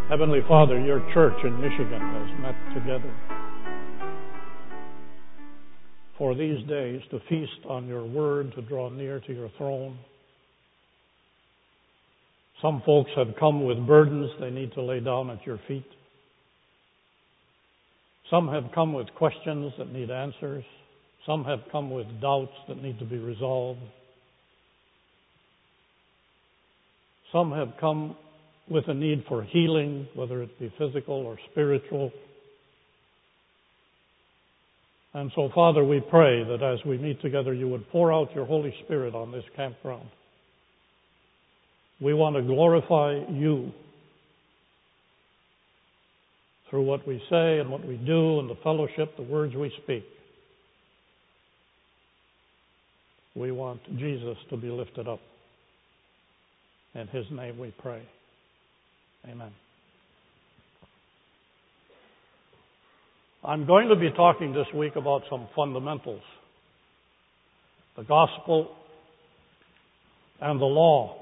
Heavenly Father, your church in Michigan has met together for these days to feast on your word, to draw near to your throne. Some folks have come with burdens they need to lay down at your feet. Some have come with questions that need answers. Some have come with doubts that need to be resolved. Some have come with a need for healing, whether it be physical or spiritual. And so, Father, we pray that as we meet together, you would pour out your Holy Spirit on this campground. We want to glorify you through what we say and what we do and the fellowship, the words we speak. We want Jesus to be lifted up. In his name we pray. Amen. I'm going to be talking this week about some fundamentals. The gospel and the law.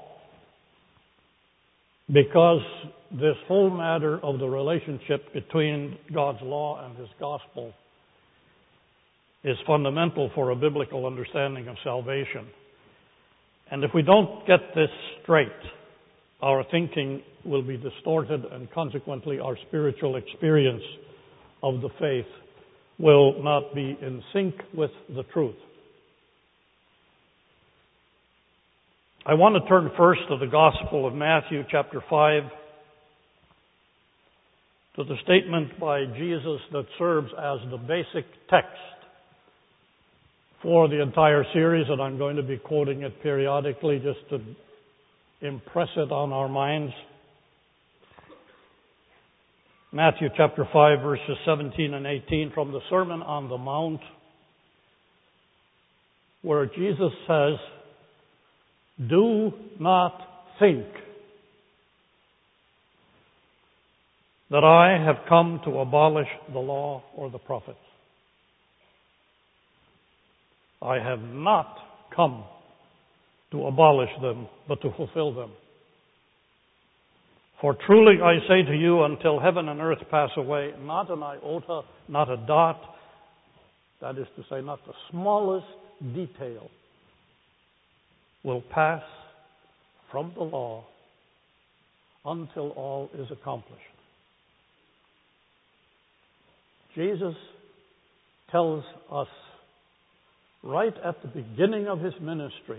Because this whole matter of the relationship between God's law and his gospel is fundamental for a biblical understanding of salvation. And if we don't get this straight, our thinking will be distorted, and consequently our spiritual experience of the faith will not be in sync with the truth. I want to turn first to the Gospel of Matthew, chapter 5, to the statement by Jesus that serves as the basic text for the entire series, and I'm going to be quoting it periodically just to impress it on our minds. Matthew chapter 5, verses 17 and 18 from the Sermon on the Mount, where Jesus says, "Do not think that I have come to abolish the law or the prophets. I have not come to abolish them, but to fulfill them. For truly I say to you, until heaven and earth pass away, not an iota, not a dot, that is to say, not the smallest detail, will pass from the law until all is accomplished." Jesus tells us right at the beginning of his ministry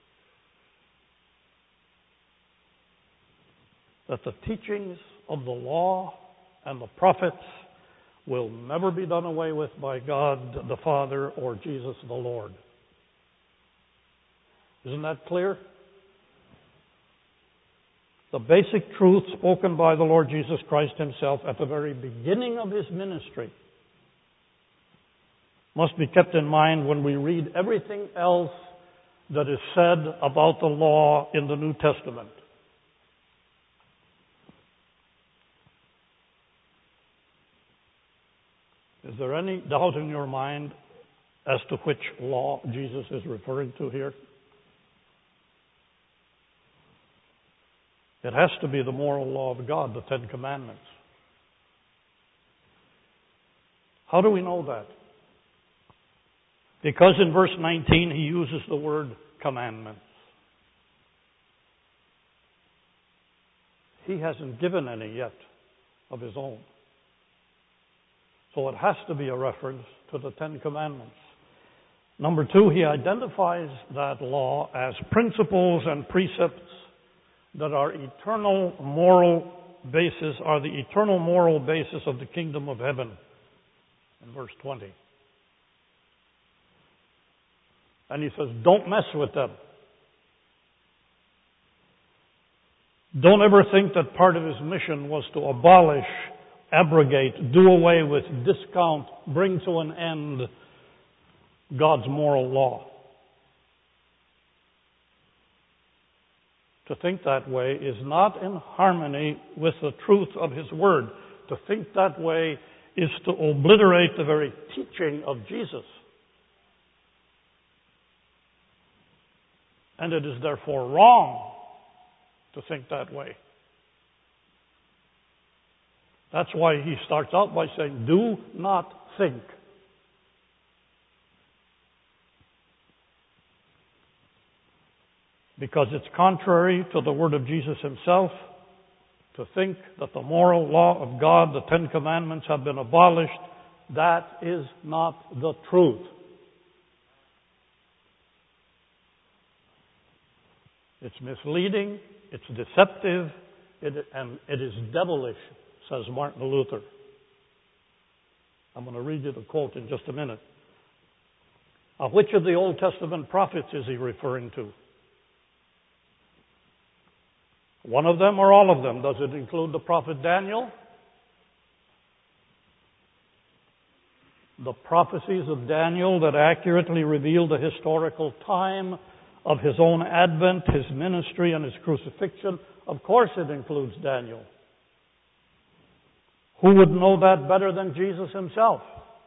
that the teachings of the law and the prophets will never be done away with by God the Father or Jesus the Lord. Isn't that clear? The basic truth spoken by the Lord Jesus Christ himself at the very beginning of his ministry must be kept in mind when we read everything else that is said about the law in the New Testament. Is there any doubt in your mind as to which law Jesus is referring to here? It has to be the moral law of God, the Ten Commandments. How do we know that? Because in verse 19 he uses the word commandments. He hasn't given any yet of his own. So it has to be a reference to the Ten Commandments. Number two, he identifies that law as principles and precepts that are eternal moral basis, are the eternal moral basis of the kingdom of heaven. In verse 20. And he says, don't mess with them. Don't ever think that part of his mission was to abolish, abrogate, do away with, discount, bring to an end God's moral law. To think that way is not in harmony with the truth of his word. To think that way is to obliterate the very teaching of Jesus. And it is therefore wrong to think that way. That's why he starts out by saying, do not think. Because it's contrary to the word of Jesus himself to think that the moral law of God, the Ten Commandments, have been abolished. That is not the truth. It's misleading, it's deceptive, and it is devilish, says Martin Luther. I'm going to read you the quote in just a minute. Which of the Old Testament prophets is he referring to? One of them or all of them? Does it include the prophet Daniel? The prophecies of Daniel that accurately reveal the historical time of his own advent, his ministry, and his crucifixion? Of course it includes Daniel. Who would know that better than Jesus himself?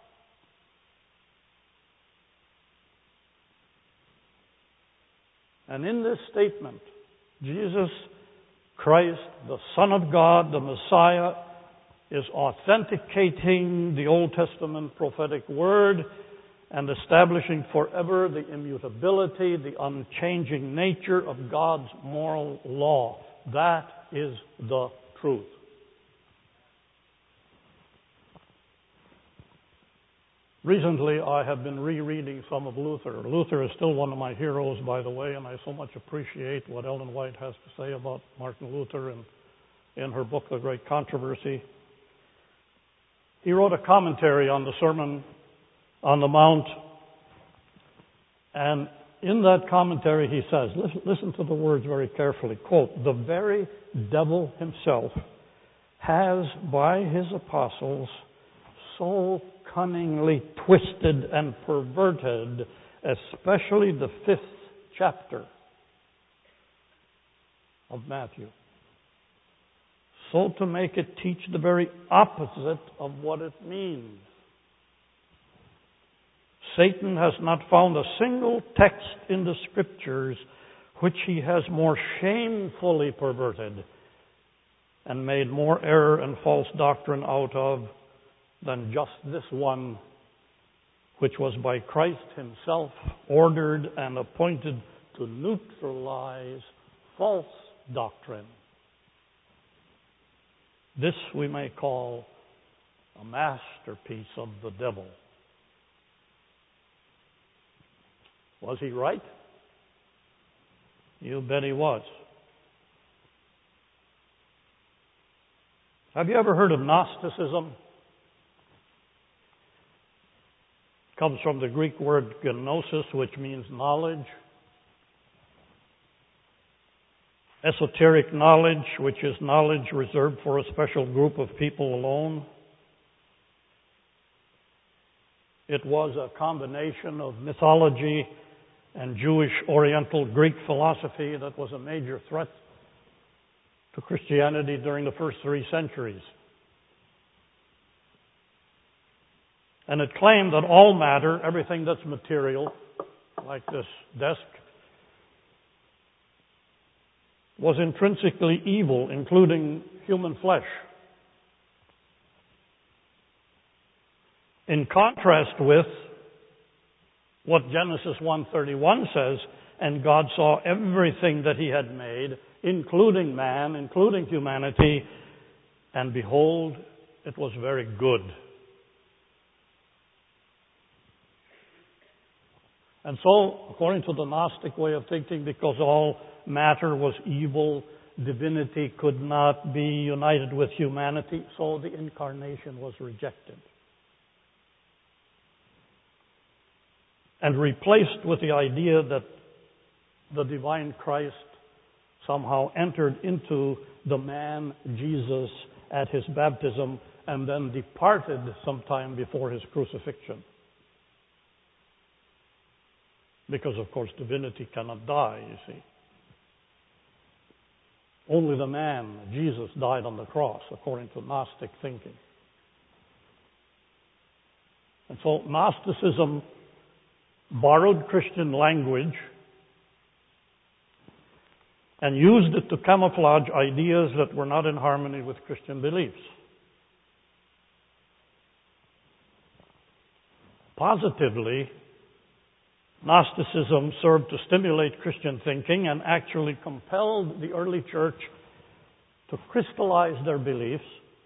And in this statement, Jesus Christ, the Son of God, the Messiah, is authenticating the Old Testament prophetic word and establishing forever the immutability, the unchanging nature of God's moral law. That is the truth. Recently, I have been rereading some of Luther. Luther is still one of my heroes, by the way, and I so much appreciate what Ellen White has to say about Martin Luther in her book, The Great Controversy. He wrote a commentary on the Sermon on the Mount, and in that commentary he says, listen to the words very carefully, quote, "The very devil himself has, by his apostles, so cunningly twisted and perverted, especially the 5th chapter of Matthew, so to make it teach the very opposite of what it means. Satan has not found a single text in the Scriptures which he has more shamefully perverted and made more error and false doctrine out of than just this one, which was by Christ himself ordered and appointed to neutralize false doctrine. This we may call a masterpiece of the devil." Was he right? You bet he was. Have you ever heard of Gnosticism? It comes from the Greek word gnosis, which means knowledge. Esoteric knowledge, which is knowledge reserved for a special group of people alone. It was a combination of mythology and Jewish Oriental Greek philosophy that was a major threat to Christianity during the first 3 centuries. And it claimed that all matter, everything that's material, like this desk, was intrinsically evil, including human flesh. In contrast with what Genesis 1:31 says, "And God saw everything that he had made, including man, including humanity, and behold, it was very good." And so, according to the Gnostic way of thinking, because all matter was evil, divinity could not be united with humanity, so the incarnation was rejected and replaced with the idea that the divine Christ somehow entered into the man Jesus at his baptism and then departed sometime before his crucifixion. Because, of course, divinity cannot die, you see. Only the man, Jesus, died on the cross, according to Gnostic thinking. And so Gnosticism borrowed Christian language and used it to camouflage ideas that were not in harmony with Christian beliefs. Positively, Gnosticism served to stimulate Christian thinking and actually compelled the early church to crystallize their beliefs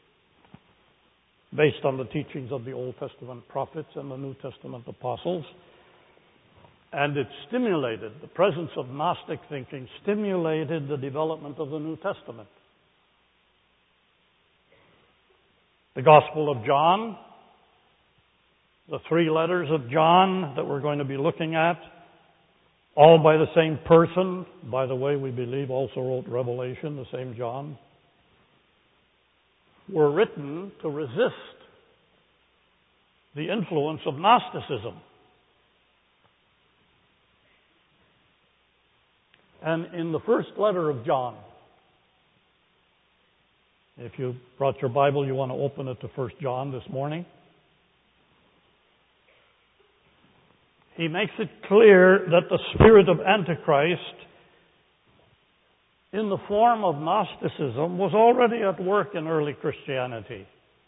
based on the teachings of the Old Testament prophets and the New Testament apostles. And it stimulated, the presence of Gnostic thinking stimulated the development of the New Testament. The Gospel of John, the 3 letters of John that we're going to be looking at, all by the same person, by the way, we believe also wrote Revelation, the same John, were written to resist the influence of Gnosticism. And in the first letter of John, if you brought your Bible, you want to open it to 1 John this morning. He makes it clear that the spirit of Antichrist, in the form of Gnosticism, was already at work in early Christianity.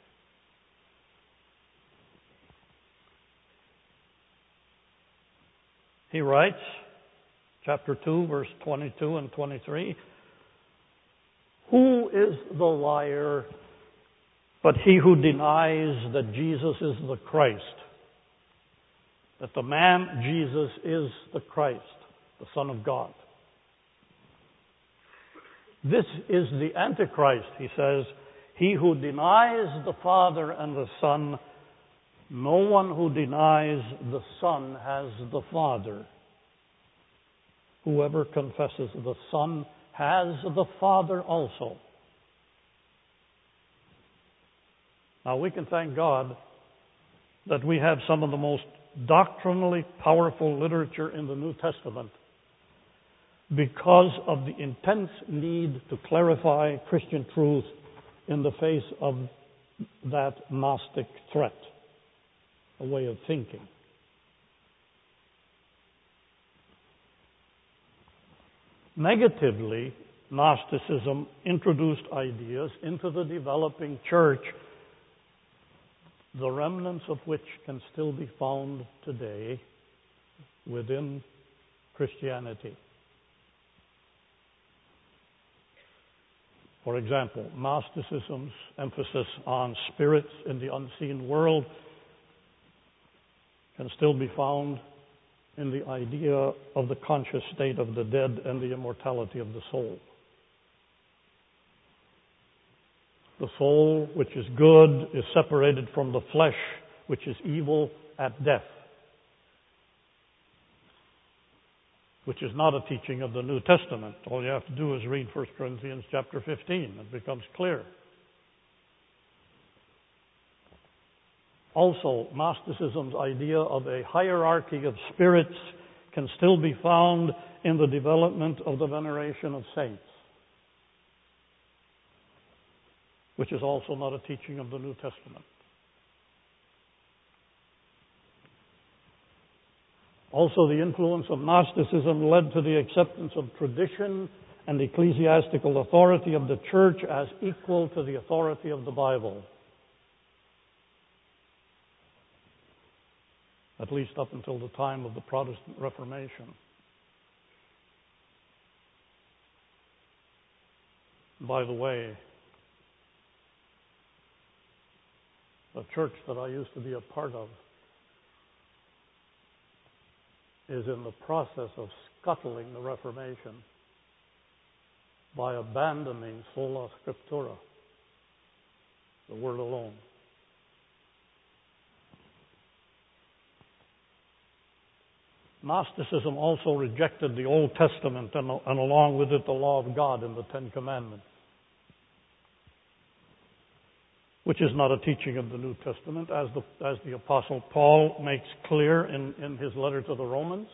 He writes, chapter 2, verse 22 and 23, "Who is the liar but he who denies that Jesus is the Christ? That the man Jesus is the Christ, the Son of God. This is the Antichrist," he says, "he who denies the Father and the Son. No one who denies the Son has the Father. Whoever confesses the Son has the Father also." Now we can thank God that we have some of the most doctrinally powerful literature in the New Testament because of the intense need to clarify Christian truth in the face of that Gnostic threat, a way of thinking. Negatively, Gnosticism introduced ideas into the developing church, the remnants of which can still be found today within Christianity. For example, Gnosticism's emphasis on spirits in the unseen world can still be found in the idea of the conscious state of the dead and the immortality of the soul. The soul, which is good, is separated from the flesh, which is evil, at death, which is not a teaching of the New Testament. All you have to do is read 1 Corinthians chapter 15. It becomes clear. Also, Gnosticism's idea of a hierarchy of spirits can still be found in the development of the veneration of saints, which is also not a teaching of the New Testament. Also, the influence of Gnosticism led to the acceptance of tradition and ecclesiastical authority of the church as equal to the authority of the Bible, at least up until the time of the Protestant Reformation. By the way, the church that I used to be a part of is in the process of scuttling the Reformation by abandoning sola scriptura, the word alone. Gnosticism also rejected the Old Testament and along with it the law of God in the Ten Commandments, which is not a teaching of the New Testament, as the Apostle Paul makes clear in his letter to the Romans.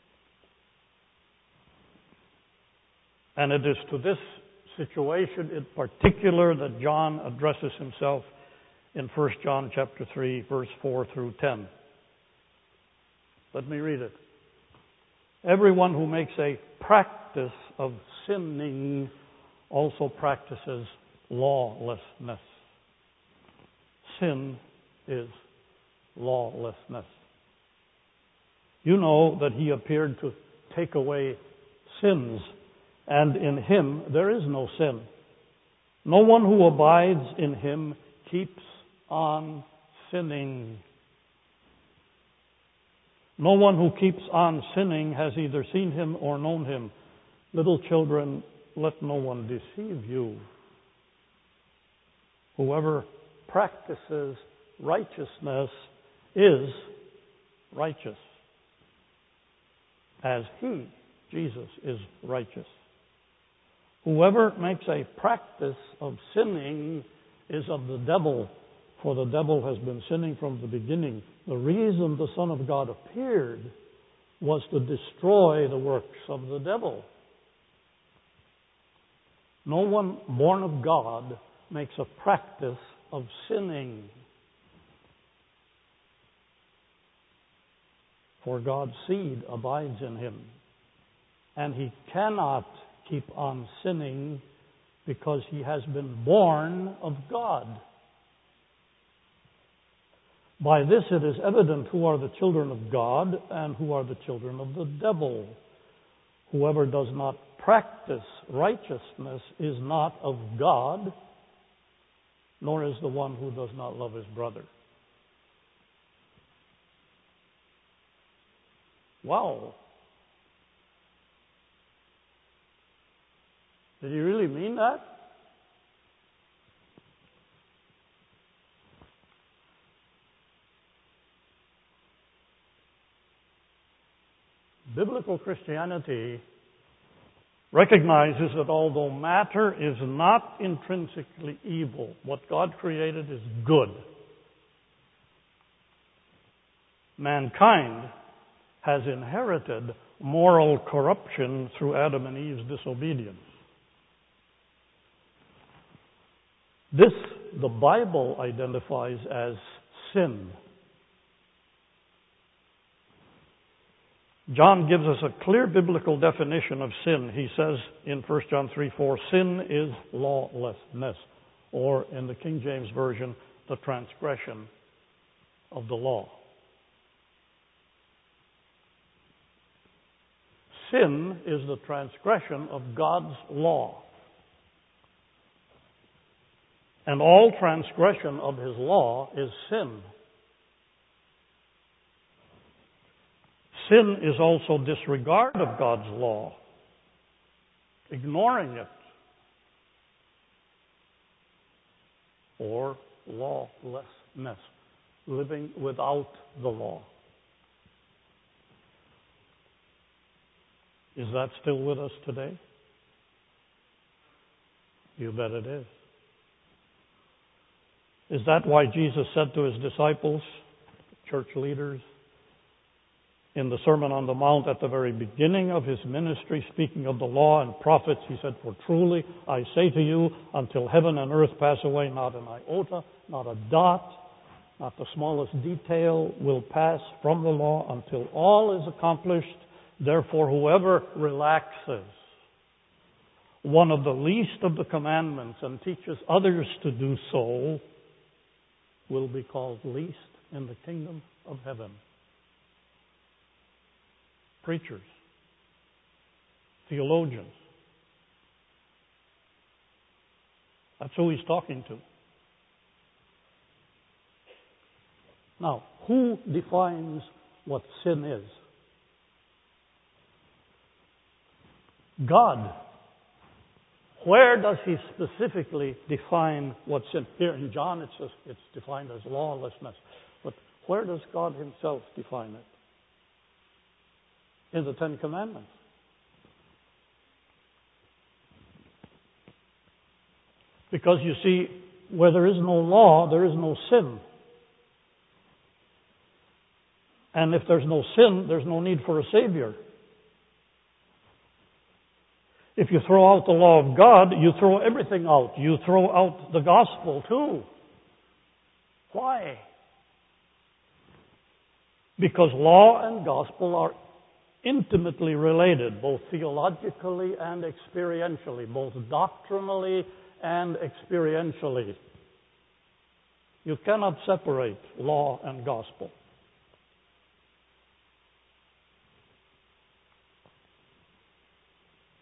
And it is to this situation in particular that John addresses himself in 1 John chapter 3, verse 4 through 10. Let me read it. "Everyone who makes a practice of sinning also practices lawlessness." Sin is lawlessness. You know that he appeared to take away sins, and in him there is no sin. No one who abides in him keeps on sinning. No one who keeps on sinning has either seen him or known him. Little children, let no one deceive you. Whoever practices righteousness is righteous, as he, Jesus, is righteous. Whoever makes a practice of sinning is of the devil, for the devil has been sinning from the beginning. The reason the Son of God appeared was to destroy the works of the devil. No one born of God makes a practice of sinning, for God's seed abides in him, and he cannot keep on sinning because he has been born of God. By this it is evident who are the children of God and who are the children of the devil. Whoever does not practice righteousness is not of God, nor is the one who does not love his brother. Wow. Did he really mean that? Biblical Christianity recognizes that although matter is not intrinsically evil, what God created is good. Mankind has inherited moral corruption through Adam and Eve's disobedience. This, the Bible identifies as sin. John gives us a clear biblical definition of sin. He says in 1 John 3:4, sin is lawlessness, or in the King James Version, the transgression of the law. Sin is the transgression of God's law. And all transgression of his law is sin. Sin is also disregard of God's law, ignoring it, or lawlessness, living without the law. Is that still with us today? You bet it is. Is that why Jesus said to his disciples, church leaders, in the Sermon on the Mount at the very beginning of his ministry, speaking of the law and prophets, he said, "For truly I say to you, until heaven and earth pass away, not an iota, not a dot, not the smallest detail will pass from the law until all is accomplished. Therefore, whoever relaxes one of the least of the commandments and teaches others to do so will be called least in the kingdom of heaven." Preachers, theologians. That's who he's talking to. Now, who defines what sin is? God. Where does he specifically define what sin? Here in John it's defined as lawlessness. But where does God himself define it? In the Ten Commandments. Because you see, where there is no law, there is no sin. And if there's no sin, there's no need for a Savior. If you throw out the law of God, you throw everything out. You throw out the gospel too. Why? Because law and gospel are intimately related, both theologically and experientially, both doctrinally and experientially. You cannot separate law and gospel.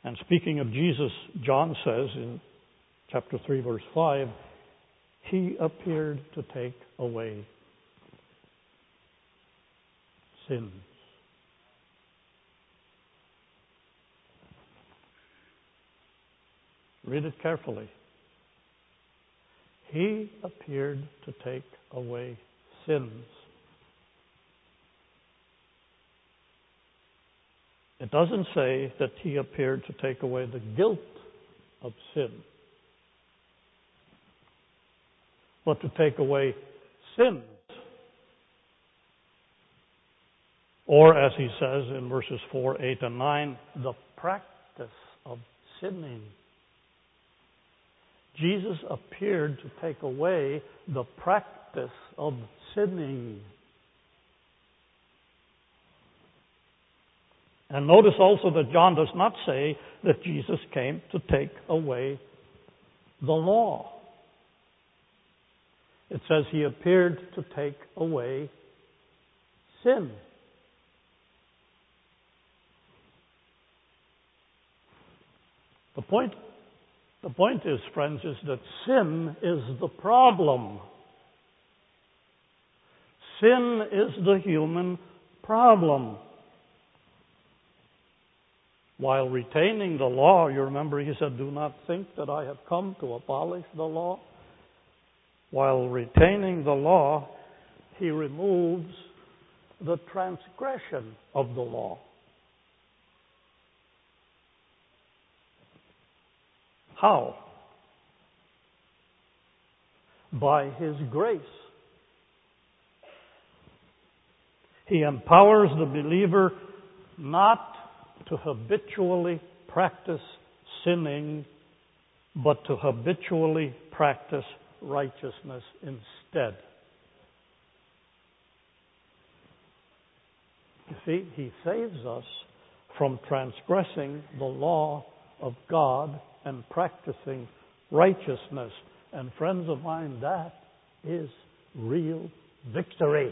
And speaking of Jesus, John says in chapter 3, verse 5, He appeared to take away sins. Read it carefully. He appeared to take away sins. It doesn't say that He appeared to take away the guilt of sin, but to take away sins. Or, as He says in verses 4, 8, and 9, the practice of sinning. Jesus appeared to take away the practice of sinning. And notice also that John does not say that Jesus came to take away the law. It says He appeared to take away sin. The point is, friends, is that sin is the problem. Sin is the human problem. While retaining the law, you remember He said, do not think that I have come to abolish the law. While retaining the law, He removes the transgression of the law. How? By His grace. He empowers the believer not to habitually practice sinning, but to habitually practice righteousness instead. You see, He saves us from transgressing the law of God and practicing righteousness. And friends of mine, that is real victory.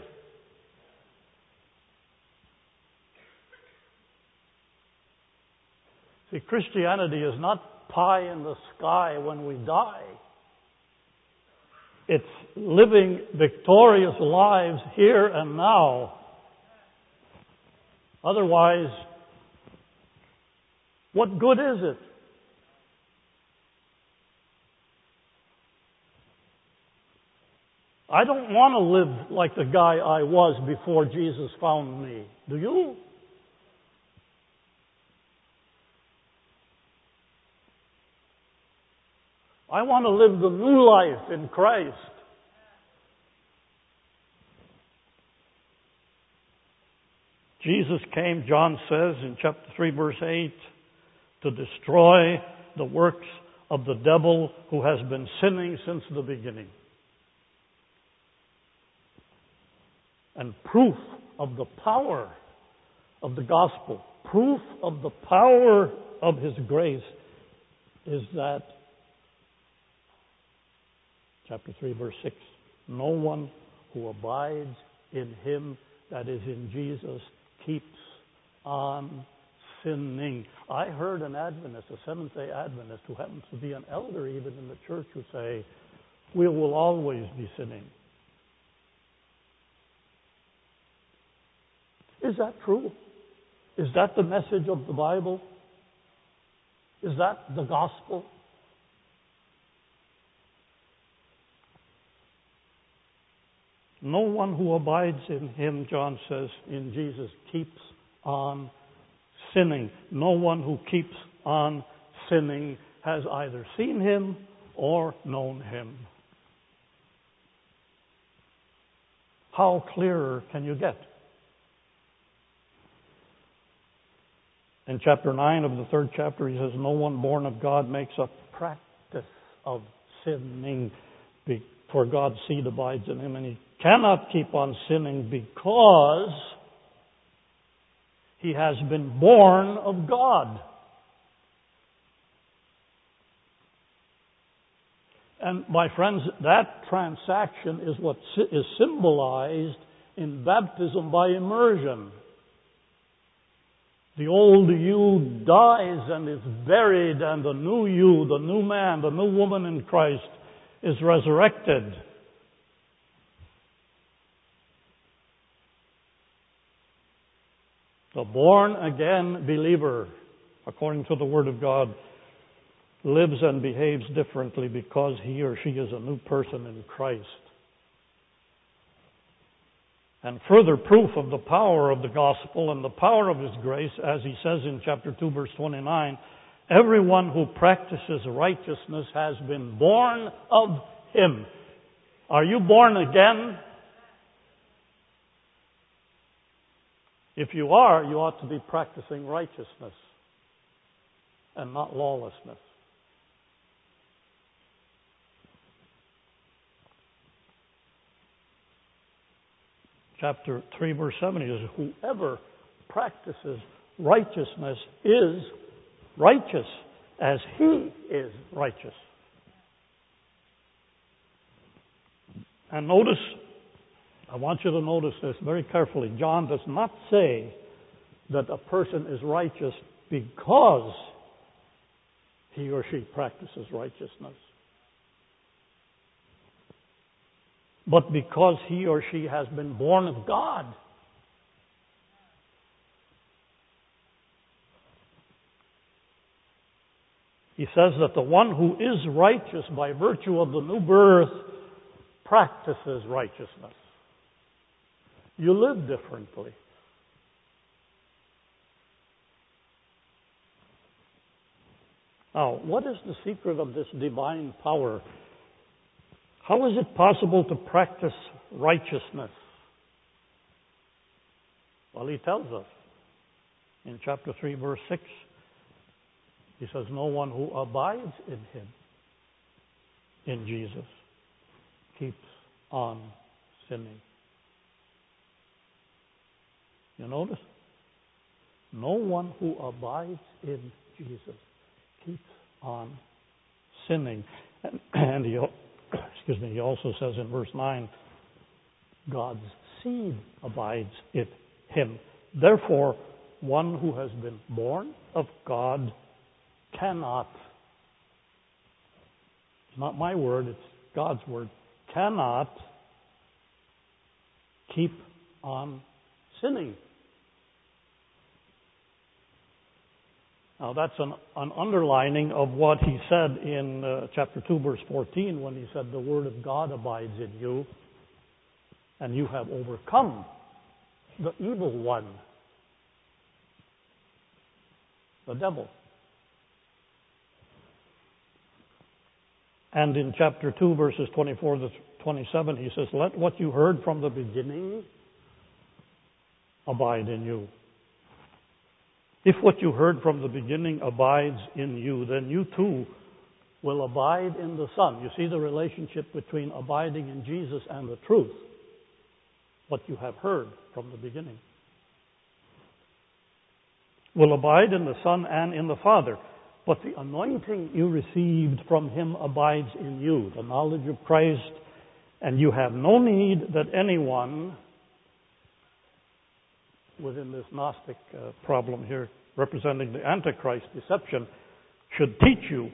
See, Christianity is not pie in the sky when we die. It's living victorious lives here and now. Otherwise, what good is it? I don't want to live like the guy I was before Jesus found me. Do you? I want to live the new life in Christ. Jesus came, John says in chapter 3, verse 8, to destroy the works of the devil who has been sinning since the beginning. And proof of the power of the gospel, proof of the power of His grace is that, chapter 3, verse 6, no one who abides in Him, that is in Jesus, keeps on sinning. I heard an Adventist, a Seventh-day Adventist, who happens to be an elder even in the church, who say, we will always be sinning. Is that true? Is that the message of the Bible? Is that the gospel? No one who abides in Him, John says, in Jesus, keeps on sinning. No one who keeps on sinning has either seen Him or known Him. How clearer can you get? In chapter 9 of the 3rd chapter, He says, no one born of God makes a practice of sinning, for God's seed abides in him, and he cannot keep on sinning because he has been born of God. And my friends, that transaction is what is symbolized in baptism by immersion. The old you dies and is buried, and the new you, the new man, the new woman in Christ is resurrected. The born-again believer, according to the Word of God, lives and behaves differently because he or she is a new person in Christ. And further proof of the power of the gospel and the power of His grace, as He says in chapter 2, verse 29, everyone who practices righteousness has been born of Him. Are you born again? If you are, you ought to be practicing righteousness and not lawlessness. Chapter 3, verse 7 is, whoever practices righteousness is righteous as He is righteous. And notice, I want you to notice this very carefully. John does not say that a person is righteous because he or she practices righteousness, but because he or she has been born of God. He says that the one who is righteous by virtue of the new birth practices righteousness. You live differently. Now, what is the secret of this divine power? How is it possible to practice righteousness? Well, He tells us in chapter 3, verse 6. He says, no one who abides in Him, in Jesus, keeps on sinning. You notice? No one who abides in Jesus keeps on sinning. And he also says in verse 9, God's seed abides in Him. Therefore, one who has been born of God cannot, it's not my word, it's God's word, cannot keep on sinning. Now that's an underlining of what he said in chapter 2, verse 14, when he said, the word of God abides in you, and you have overcome the evil one, the devil. And in chapter 2, verses 24 to 27, he says, let what you heard from the beginning abide in you. If what you heard from the beginning abides in you, then you too will abide in the Son. You see the relationship between abiding in Jesus and the truth, what you have heard from the beginning. Will abide in the Son and in the Father. But the anointing you received from Him abides in you, the knowledge of Christ, and you have no need that anyone within this Gnostic problem here, representing the Antichrist deception, should teach you.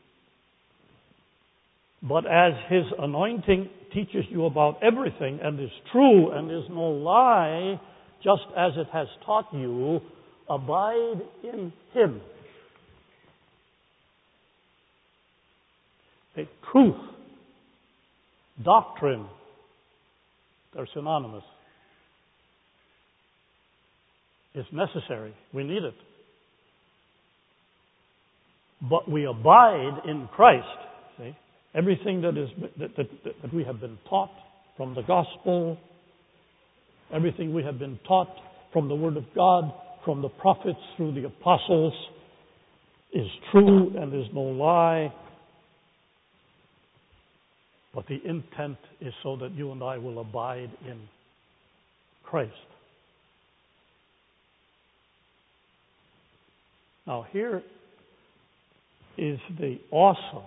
But as His anointing teaches you about everything and is true and is no lie, just as it has taught you, abide in Him. A truth, doctrine, they're synonymous. It's necessary. We need it. But we abide in Christ. See? Everything that we have been taught from the gospel, everything we have been taught from the Word of God, from the prophets through the apostles, is true and is no lie. But the intent is so that you and I will abide in Christ. Now here is the awesome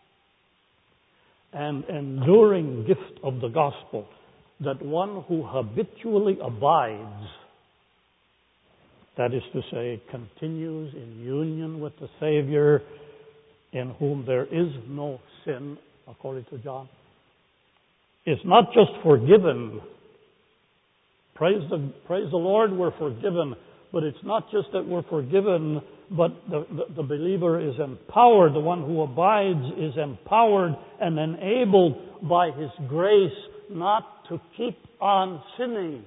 and enduring gift of the gospel, that one who habitually abides that is to say, continues in union with the Savior, in whom there is no sin, according to John, is not just forgiven. Praise the Lord, we're forgiven. But it's not just that we're forgiven, but the believer is empowered. The one who abides is empowered and enabled by His grace not to keep on sinning,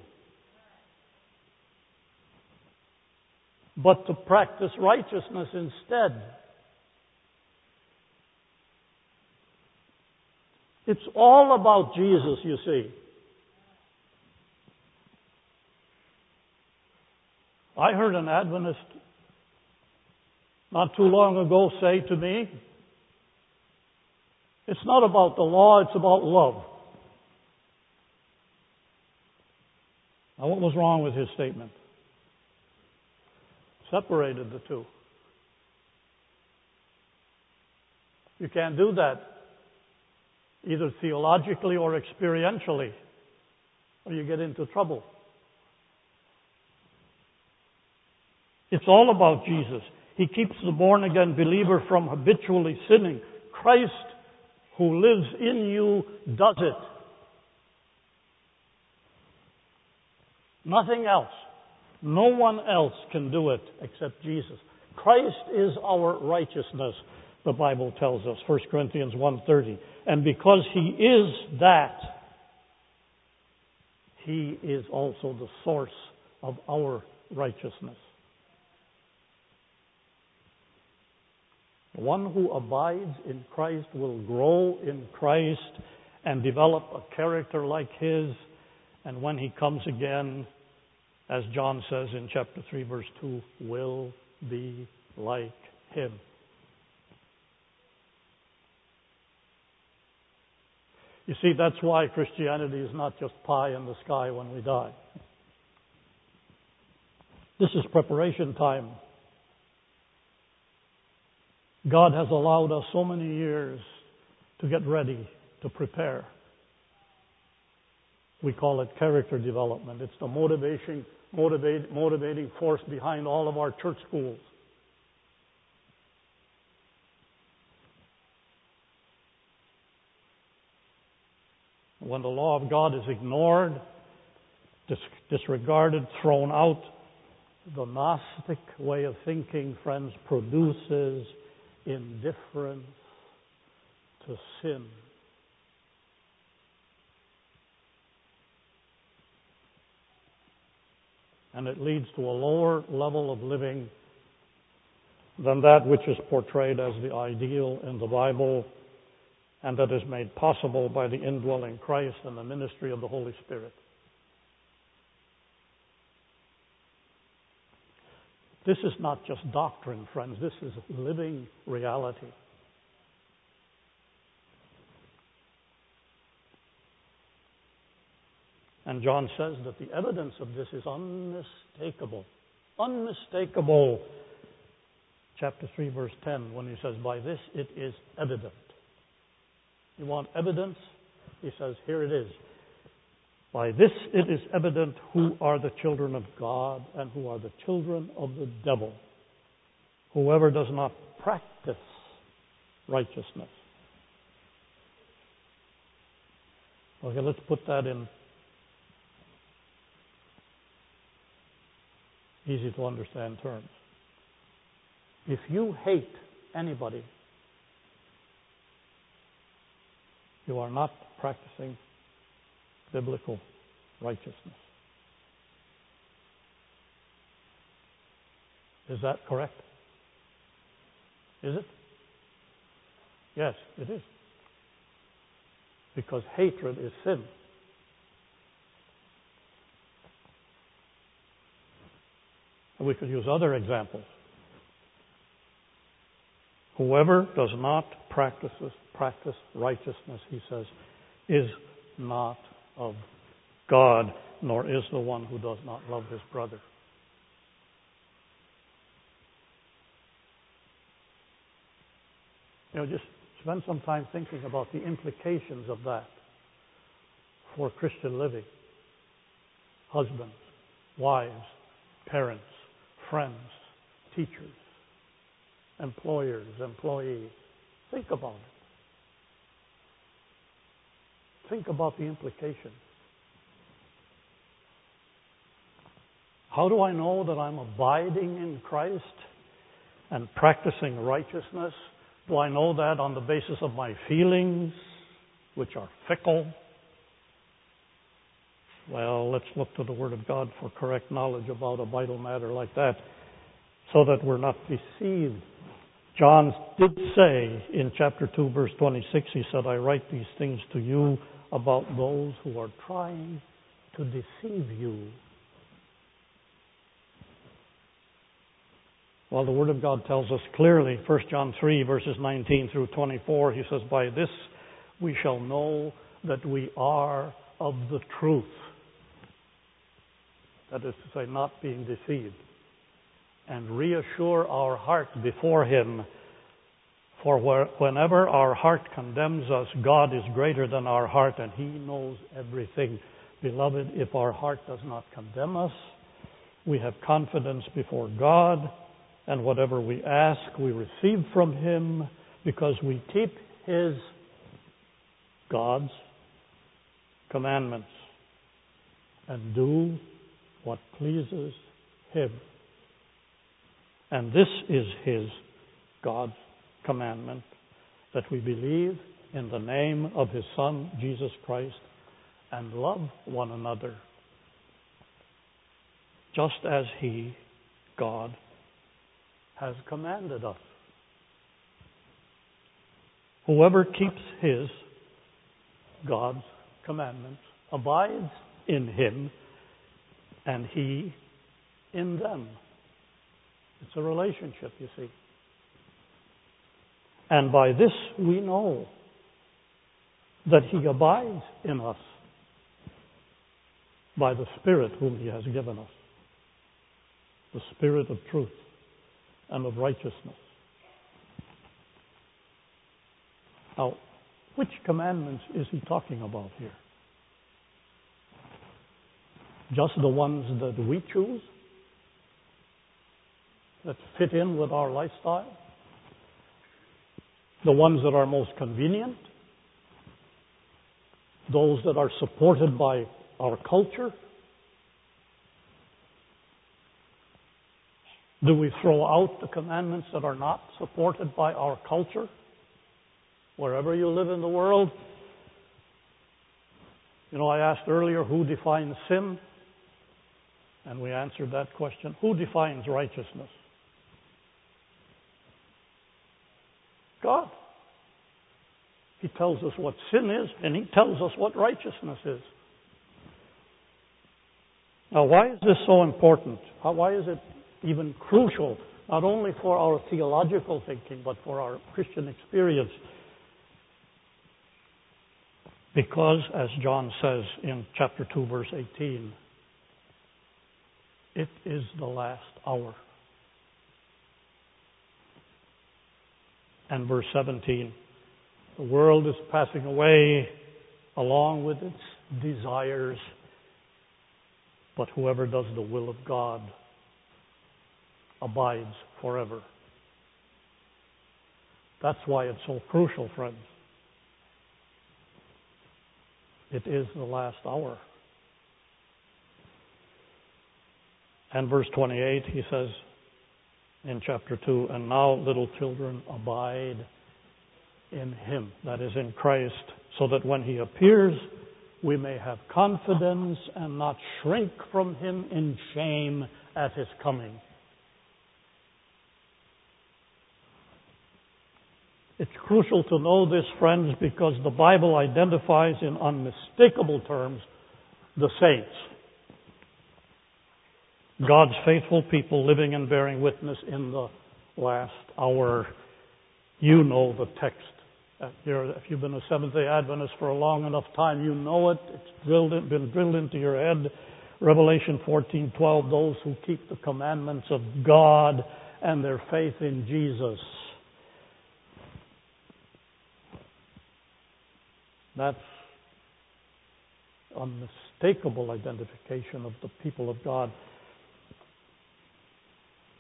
but to practice righteousness instead. It's all about Jesus, you see. I heard an Adventist not too long ago say to me, it's not about the law, it's about love. Now, what was wrong with his statement? Separated the two. You can't do that, either theologically or experientially, or you get into trouble. It's all about Jesus. He keeps the born-again believer from habitually sinning. Christ, who lives in you, does it. Nothing else. No one else can do it except Jesus. Christ is our righteousness, the Bible tells us, 1 Corinthians 1:30. And because He is that, He is also the source of our righteousness. The one who abides in Christ will grow in Christ and develop a character like His. And when He comes again, as John says in chapter 3, verse 2, will be like Him. You see, that's why Christianity is not just pie in the sky when we die. This is preparation time. God has allowed us so many years to get ready, to prepare. We call it character development. It's the motivating force behind all of our church schools. When the law of God is ignored, disregarded, thrown out, the Gnostic way of thinking, friends, produces indifference to sin. And it leads to a lower level of living than that which is portrayed as the ideal in the Bible and that is made possible by the indwelling Christ and the ministry of the Holy Spirit. This is not just doctrine, friends. This is living reality. And John says that the evidence of this is unmistakable. Unmistakable. Chapter 3, verse 10, when he says, by this it is evident. You want evidence? He says, here it is. By this it is evident who are the children of God and who are the children of the devil. Whoever does not practice righteousness. Okay, let's put that in easy to understand terms. If you hate anybody, you are not practicing biblical righteousness. Is that correct? Is it? Yes, it is. Because hatred is sin. And we could use other examples. Whoever does not practice righteousness, he says, is not of God, nor is the one who does not love his brother. Just spend some time thinking about the implications of that for Christian living. Husbands, wives, parents, friends, teachers, employers, employees. Think about it. Think about the implications. How do I know that I'm abiding in Christ and practicing righteousness? Do I know that on the basis of my feelings, which are fickle? Well, let's look to the Word of God for correct knowledge about a vital matter like that, so that we're not deceived. John did say in chapter 2, verse 26, he said, I write these things to you about those who are trying to deceive you. Well, the Word of God tells us clearly, 1 John 3, verses 19 through 24, he says, by this we shall know that we are of the truth. That is to say, not being deceived. And reassure our heart before Him. For whenever our heart condemns us, God is greater than our heart, and He knows everything. Beloved, if our heart does not condemn us, we have confidence before God, and whatever we ask, we receive from Him, because we keep His, God's, commandments, and do what pleases Him. And this is His, God's, commandment, that we believe in the name of His Son, Jesus Christ, and love one another, just as He, God, has commanded us. Whoever keeps His, God's, commandments abides in Him, and He in them. It's a relationship, you see. And by this we know that He abides in us by the Spirit whom He has given us, the Spirit of truth and of righteousness. Now, which commandments is He talking about here? Just the ones that we choose, that fit in with our lifestyle? The ones that are most convenient? Those that are supported by our culture? Do we throw out the commandments that are not supported by our culture? Wherever you live in the world. You know, I asked earlier, who defines sin? And we answered that question. Who defines righteousness? God. He tells us what sin is, and He tells us what righteousness is. Now, why is this so important? Why is it even crucial, not only for our theological thinking, but for our Christian experience? Because, as John says in chapter 2, verse 18, it is the last hour. And verse 17, the world is passing away along with its desires, but whoever does the will of God abides forever. That's why it's so crucial, friends. It is the last hour. And verse 28, he says in chapter 2, and now, little children, abide in Him, that is in Christ, so that when He appears, we may have confidence and not shrink from Him in shame at His coming. It's crucial to know this, friends, because the Bible identifies in unmistakable terms the saints. God's faithful people living and bearing witness in the last hour. You know the text. If you've been a Seventh-day Adventist for a long enough time, you know it. It's been drilled into your head. Revelation 14:12, those who keep the commandments of God and their faith in Jesus. That's unmistakable identification of the people of God.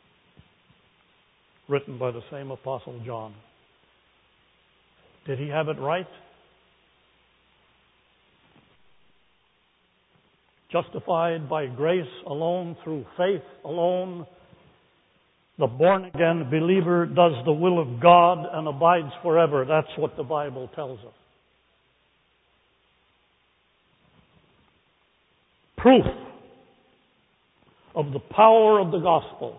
written by the same Apostle John. Did he have it right? Justified by grace alone, through faith alone, the born-again believer does the will of God and abides forever. That's what the Bible tells us. Proof of the power of the gospel.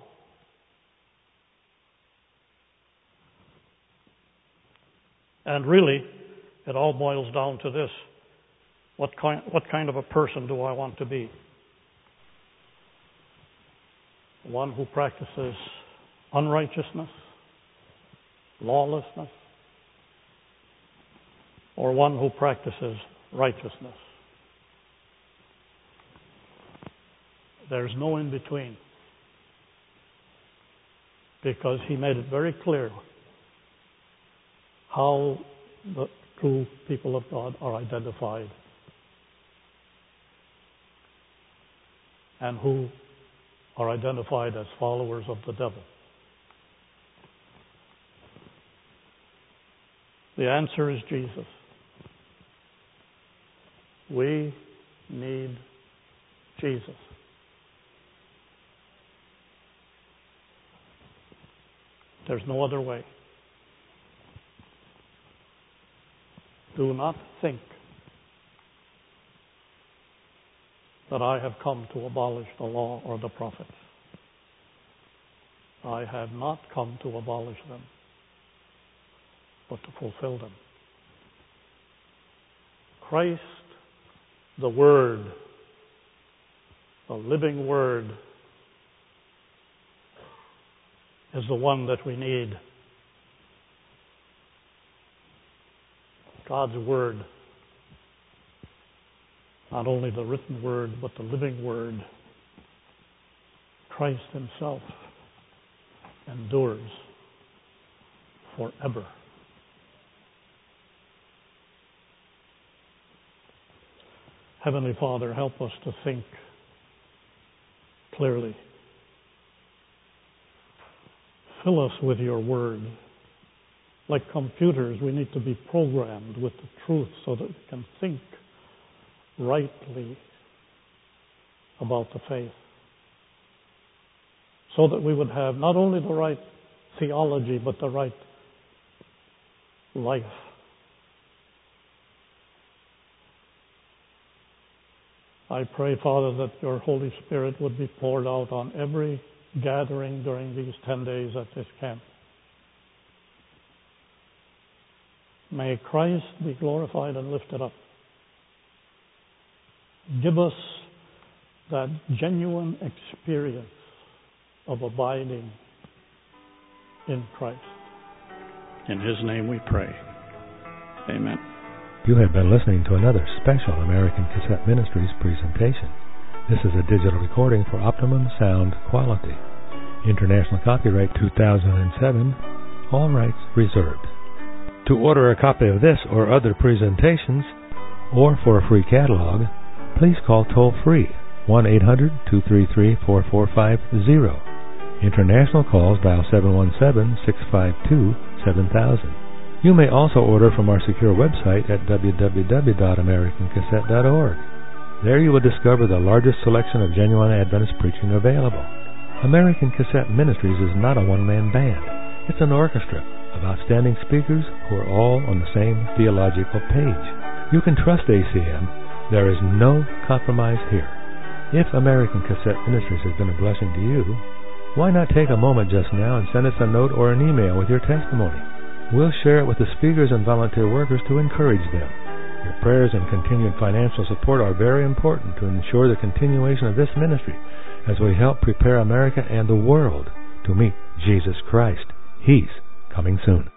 And really, it all boils down to this. What kind of a person do I want to be? One who practices unrighteousness, lawlessness, or one who practices righteousness? There's no in between, because he made it very clear how the true people of God are identified and who are identified as followers of the devil. The answer is Jesus. We need Jesus. There's no other way. Do not think that I have come to abolish the law or the prophets. I have not come to abolish them, but to fulfill them. Christ, the Word, the living Word, is the one that we need. God's Word, not only the written Word, but the living Word. Christ Himself endures forever. Heavenly Father, help us to think clearly. Fill us with your Word. Like computers, we need to be programmed with the truth so that we can think rightly about the faith. So that we would have not only the right theology, but the right life. I pray, Father, that your Holy Spirit would be poured out on every gathering during these 10 days at this camp. May Christ be glorified and lifted up. Give us that genuine experience of abiding in Christ. In His name we pray. Amen. You have been listening to another special American Cassette Ministries presentation. This is a digital recording for optimum sound quality. International copyright 2007. All rights reserved. To order a copy of this or other presentations, or for a free catalog, please call toll-free 1-800-233-4450. International calls dial 717-652-7000. You may also order from our secure website at www.americancassette.org. There you will discover the largest selection of genuine Adventist preaching available. American Cassette Ministries is not a one-man band. It's an orchestra of outstanding speakers who are all on the same theological page. You can trust ACM. There is no compromise here. If American Cassette Ministries has been a blessing to you, why not take a moment just now and send us a note or an email with your testimony? We'll share it with the speakers and volunteer workers to encourage them. Your prayers and continued financial support are very important to ensure the continuation of this ministry as we help prepare America and the world to meet Jesus Christ. He's coming soon.